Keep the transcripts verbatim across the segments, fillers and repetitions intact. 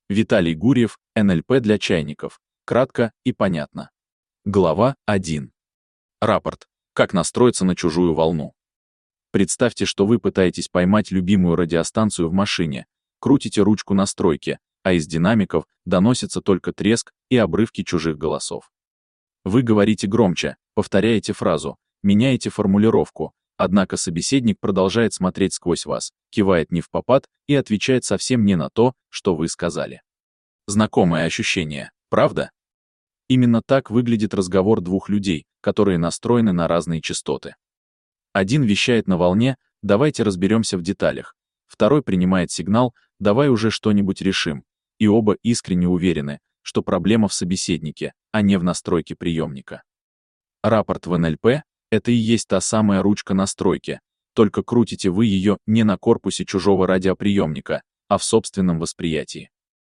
Виталий Гурьев, эн эл пэ для чайников. Кратко и понятно. Глава один. Рапорт. Как настроиться на чужую волну. Представьте, что вы пытаетесь поймать любимую радиостанцию в машине, крутите ручку настройки, а из динамиков доносится только треск и обрывки чужих голосов. Вы говорите громче, повторяете фразу, меняете формулировку, однако собеседник продолжает смотреть сквозь вас, кивает не впопад и отвечает совсем не на то, что вы сказали. Знакомое ощущение, правда? Именно так выглядит разговор двух людей, которые настроены на разные частоты. Один вещает на волне, давайте разберемся в деталях. Второй принимает сигнал, давай уже что-нибудь решим. И оба искренне уверены, что проблема в собеседнике, а не в настройке приемника. Рапорт в эн эл пэ — это и есть та самая ручка настройки, только крутите вы ее не на корпусе чужого радиоприемника, а в собственном восприятии.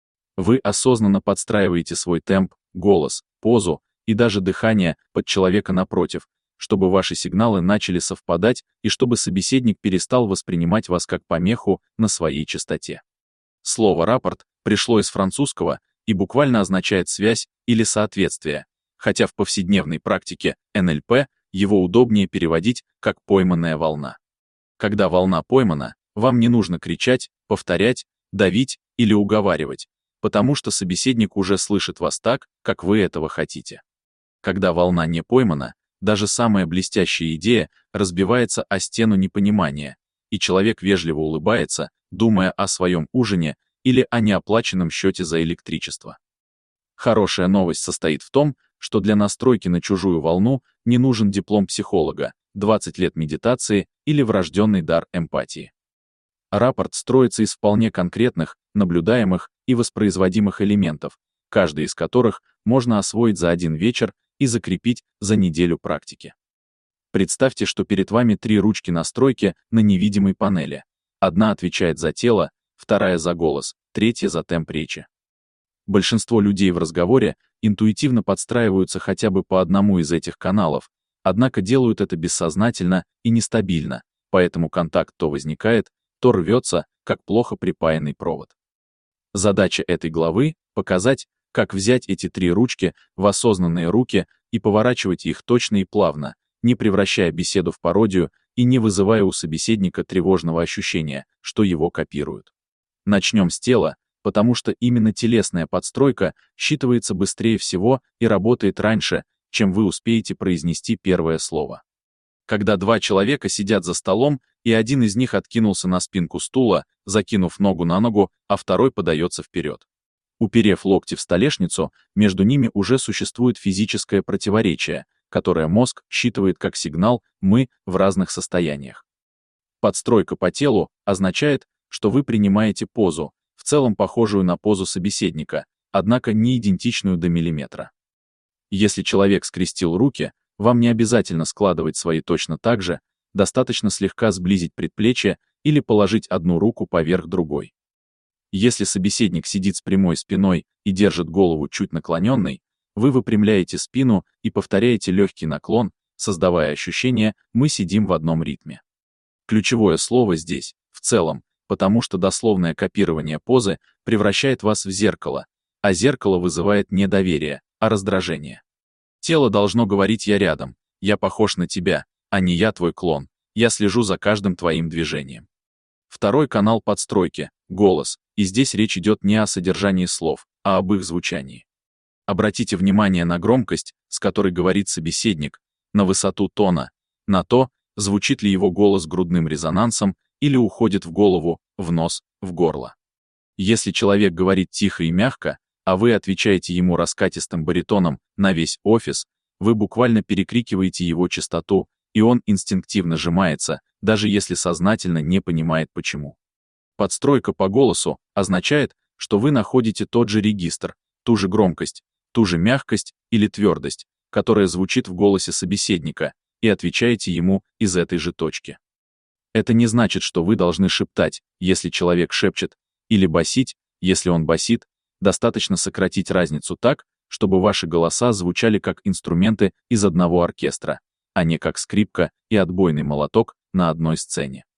Вы осознанно подстраиваете свой темп, голос, позу и даже дыхание под человека напротив, чтобы ваши сигналы начали совпадать и чтобы собеседник перестал воспринимать вас как помеху на своей частоте. Слово «рапорт» пришло из французского и буквально означает «связь» или «соответствие», хотя в повседневной практике эн эл пэ его удобнее переводить как «пойманная волна». Когда волна поймана, вам не нужно кричать, повторять, давить или уговаривать, потому что собеседник уже слышит вас так, как вы этого хотите. Когда волна не поймана, даже самая блестящая идея разбивается о стену непонимания, и человек вежливо улыбается, думая о своем ужине или о неоплаченном счете за электричество. Хорошая новость состоит в том, что для настройки на чужую волну не нужен диплом психолога, двадцать лет медитации или врожденный дар эмпатии. Рапорт строится из вполне конкретных, наблюдаемых и воспроизводимых элементов, каждый из которых можно освоить за один вечер и закрепить за неделю практики. Представьте, что перед вами три ручки настройки на невидимой панели. Одна отвечает за тело, вторая за голос, третья за темп речи. Большинство людей в разговоре интуитивно подстраиваются хотя бы по одному из этих каналов, однако делают это бессознательно и нестабильно, поэтому контакт то возникает, то рвется, как плохо припаянный провод. Задача этой главы — показать, как взять эти три ручки в осознанные руки и поворачивать их точно и плавно, не превращая беседу в пародию и не вызывая у собеседника тревожного ощущения, что его копируют. Начнем с тела, потому что именно телесная подстройка считывается быстрее всего и работает раньше, чем вы успеете произнести первое слово. Когда два человека сидят за столом, и один из них откинулся на спинку стула, закинув ногу на ногу, а второй подается вперед. Уперев локти в столешницу, между ними уже существует физическое противоречие, которое мозг считывает как сигнал «мы» в разных состояниях. Подстройка по телу означает, что вы принимаете позу, в целом похожую на позу собеседника, однако не идентичную до миллиметра. Если человек скрестил руки, вам не обязательно складывать свои точно так же, достаточно слегка сблизить предплечья или положить одну руку поверх другой. Если собеседник сидит с прямой спиной и держит голову чуть наклоненной, вы выпрямляете спину и повторяете легкий наклон, создавая ощущение «мы сидим в одном ритме». Ключевое слово здесь «в целом», потому что дословное копирование позы превращает вас в зеркало, а зеркало вызывает не доверие, а раздражение. Тело должно говорить «я рядом», «я похож на тебя», а не «я твой клон», «я слежу за каждым твоим движением». Второй канал подстройки — голос, и здесь речь идет не о содержании слов, а об их звучании. Обратите внимание на громкость, с которой говорит собеседник, на высоту тона, на то, звучит ли его голос грудным резонансом или уходит в голову, в нос, в горло. Если человек говорит тихо и мягко, а вы отвечаете ему раскатистым баритоном на весь офис, вы буквально перекрикиваете его частоту, и он инстинктивно сжимается, даже если сознательно не понимает почему. Подстройка по голосу означает, что вы находите тот же регистр, ту же громкость, ту же мягкость или твердость, которая звучит в голосе собеседника, и отвечаете ему из этой же точки. Это не значит, что вы должны шептать, если человек шепчет, или басить, если он басит, достаточно сократить разницу так, чтобы ваши голоса звучали как инструменты из одного оркестра, а не как скрипка и отбойный молоток на одной сцене.